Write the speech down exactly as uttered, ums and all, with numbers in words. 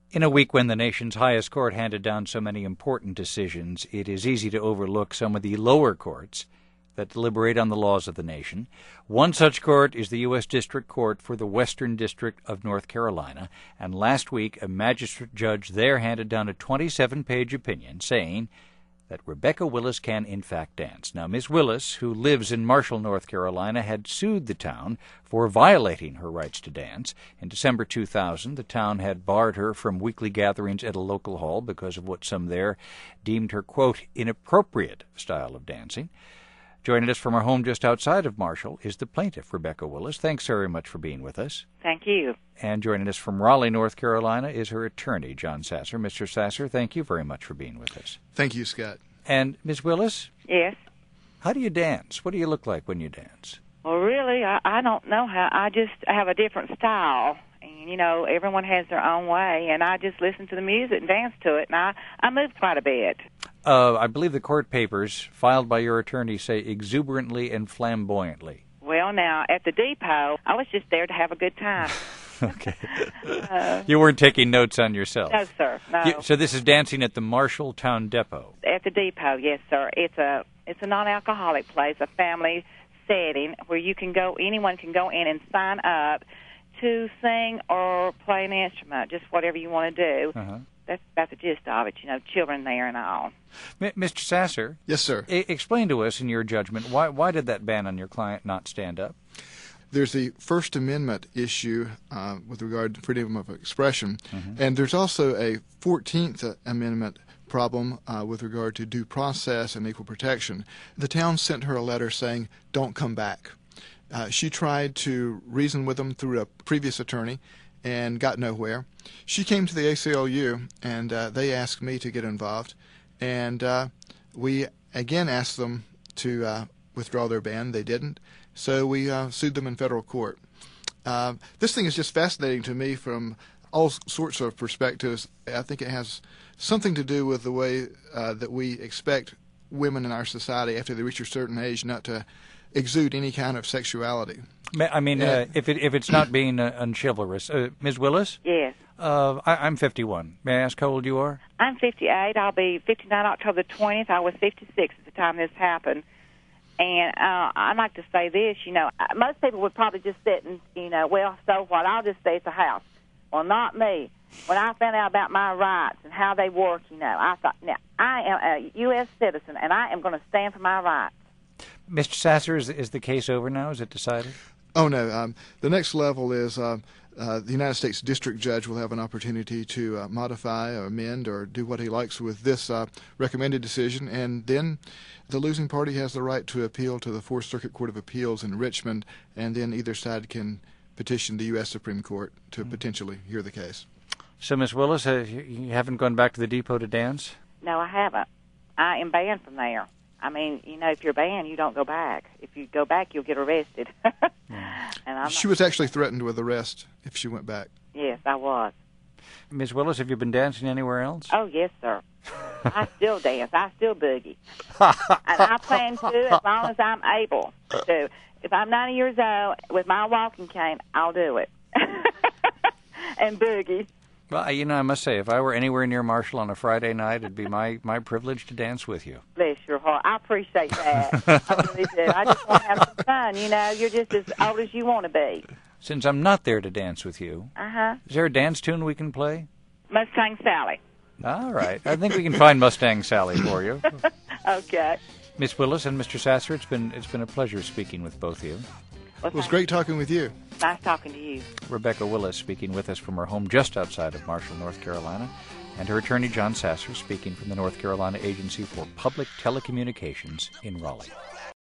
In a week when the nation's highest court handed down so many important decisions, it is easy to overlook some of the lower courts that deliberate on the laws of the nation. One such court is the U S District Court for the Western District of North Carolina, and last week a magistrate judge there handed down a twenty-seven page opinion saying that Rebecca Willis can in fact dance. Now, Miz Willis, who lives in Marshall, North Carolina, had sued the town for violating her rights to dance. In December two thousand, the town had barred her from weekly gatherings at a local hall because of what some there deemed her, quote, inappropriate style of dancing. Joining us from her home just outside of Marshall is the plaintiff, Rebecca Willis. Thanks very much for being with us. Thank you. And joining us from Raleigh, North Carolina, is her attorney, John Sasser. Mister Sasser, thank you very much for being with us. Thank you, Scott. And, Miz Willis? Yes? How do you dance? What do you look like when you dance? Well, really, I, I don't know how. I just have a different style. And, you know, everyone has their own way, and I just listen to the music and dance to it, and I, I move quite a bit. Uh, I believe the court papers filed by your attorney say exuberantly and flamboyantly. Well, now, at the depot, I was just there to have a good time. Okay. uh, you weren't taking notes on yourself? No, sir, no. You, so this is dancing at the Marshall Town Depot? At the depot, yes, sir. It's a it's a non-alcoholic place, a family setting where you can go, anyone can go in and sign up to sing or play an instrument, just whatever you want to do. Uh-huh. That's about the gist of it, you know, children there and all. M- Mister Sasser? Yes, sir. I- explain to us, in your judgment, why why did that ban on your client not stand up? There's the First Amendment issue uh, with regard to freedom of expression, mm-hmm. and there's also a fourteenth Amendment problem uh, with regard to due process and equal protection. The town sent her a letter saying, don't come back. Uh, she tried to reason with them through a previous attorney and got nowhere. She came to the A C L U, and uh, they asked me to get involved, and uh, we again asked them to uh, withdraw their ban. They didn't, so we uh, sued them in federal court. Uh, this thing is just fascinating to me from all sorts of perspectives. I think it has something to do with the way uh, that we expect women in our society after they reach a certain age not to exude any kind of sexuality. I mean, uh, if it if it's not being uh, unchivalrous. Uh, Miz Willis? Yes. Uh, I, I'm fifty-one. May I ask how old you are? I'm fifty-eight. I'll be fifty-nine October twentieth. I was fifty-six at the time this happened. And uh, I'd like to say this, you know, most people would probably just sit and, you know, well, so what, I'll just stay at the house. Well, not me. When I found out about my rights and how they work, you know, I thought, now, I am a U S citizen, and I am going to stand for my rights. Mister Sasser, is, is the case over now? Is it decided? Oh, no. Um, the next level is uh, uh, the United States District Judge will have an opportunity to uh, modify or amend or do what he likes with this uh, recommended decision, and then the losing party has the right to appeal to the Fourth Circuit Court of Appeals in Richmond, and then either side can petition the U S Supreme Court to mm-hmm. potentially hear the case. So, Miss Willis, uh, you haven't gone back to the depot to dance? No, I haven't. I am banned from there. I mean, you know, if you're banned, you don't go back. If you go back, you'll get arrested. yeah. and I'm she was actually threatened with arrest if she went back. Yes, I was. Miss Willis, have you been dancing anywhere else? Oh, yes, sir. I still dance. I still boogie. and I plan to as long as I'm able to. If I'm ninety years old, with my walking cane, I'll do it. and boogie. Well, you know, I must say, if I were anywhere near Marshall on a Friday night, it'd be my, my privilege to dance with you. Bless your heart. I appreciate that. I really do. I just want to have some fun, you know. You're just as old as you want to be. Since I'm not there to dance with you, uh-huh. is there a dance tune we can play? Mustang Sally. All right. I think we can find Mustang Sally for you. Okay. Miss Willis and Mister Sasser, it's been it's been a pleasure speaking with both of you. Well, it was great talking with you. Nice talking to you. Rebecca Willis speaking with us from her home just outside of Marshall, North Carolina, and her attorney, John Sasser, speaking from the North Carolina Agency for Public Telecommunications in Raleigh.